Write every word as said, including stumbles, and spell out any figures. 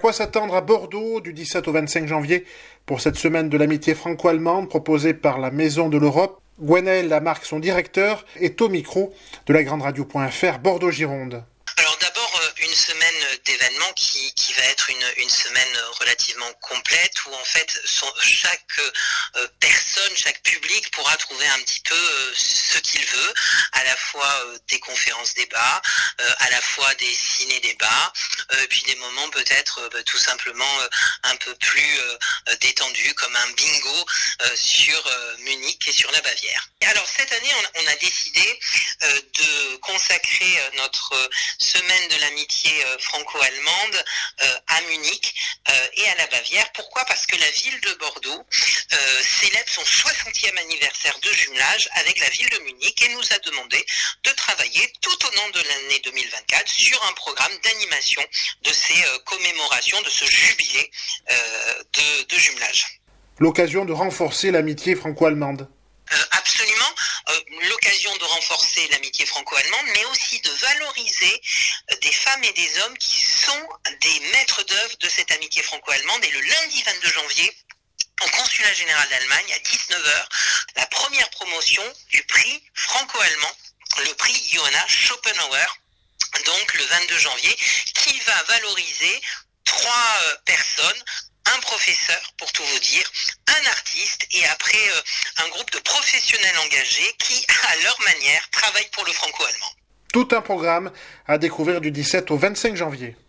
quoi s'attendre à Bordeaux du dix-sept au vingt-cinq janvier pour cette semaine de l'amitié franco-allemande proposée par la Maison de l'Europe? Gwenaël Lamarque, son directeur, est au micro de la grande radio point f r Bordeaux-Gironde. Alors d'abord, une semaine d'événements qui, qui va être une, une semaine relativement complète où en fait son, chaque euh, personne, chaque public pourra trouver un petit peu euh, ce qu'il veut, à la fois euh, des conférences débats, euh, à la fois des ciné-débats, euh, puis des moments peut-être euh, bah, tout simplement euh, un peu plus euh, détendus comme un bingo euh, sur euh, Munich et sur la Bavière. Et alors cette année, on, on a décidé euh, de consacrer euh, notre euh, semaine de l'amitié euh, franco-allemande euh, à Munich euh, et à la Bavière. Pourquoi ? Parce que la ville de Bordeaux euh, célèbre son soixantième anniversaire de jumelage avec la ville de Munich et nous a demandé de travailler tout au long de l'année deux mille vingt-quatre sur un programme d'animation de ces euh, commémorations, de ce jubilé euh, de, de jumelage. L'occasion de renforcer l'amitié franco-allemande. Euh, absolument, euh, l'occasion de renforcer l'amitié franco-allemande, mais aussi de valoriser euh, des femmes et des hommes qui sont des maîtres d'œuvre de cette amitié franco-allemande. Et le lundi vingt-deux janvier, au consulat général d'Allemagne, à dix-neuf heures, la première promotion du prix franco-allemand, le prix Johanna Schopenhauer, donc le vingt-deux janvier, qui va valoriser trois euh, personnes, un professeur, pour tout vous dire, un artiste et après euh, un groupe de professionnels engagés qui, à leur manière, travaillent pour le franco-allemand. Tout un programme à découvrir du dix-sept au vingt-cinq janvier.